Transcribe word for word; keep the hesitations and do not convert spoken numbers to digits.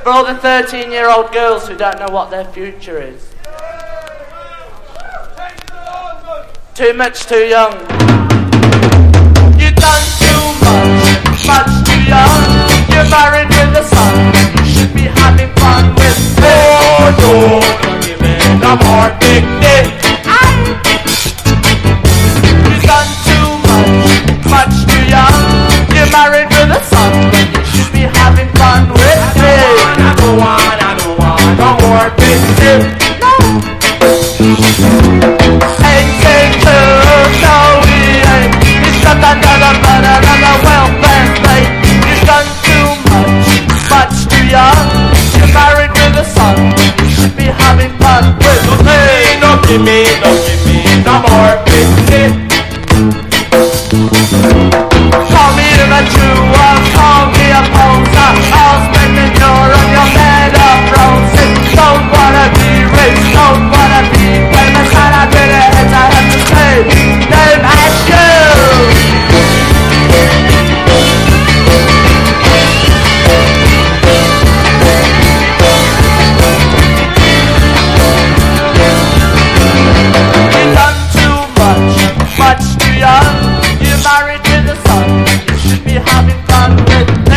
For all the thirteen-year-old girls who don't know what their future is. Too much too young. You've done too much, much too young. You're married with a son. You should be having fun with me. Oh, don't give me no more big dick. You've done too much, much too young. You're married with a son. You should be having fun with me. I don't want, I don't want no more big dick. No. Ain't ain't true, no we ain't. He's got another, but another welfare state. He's done too much, much too young. You're married with a son. You should be having fun with me. No, give me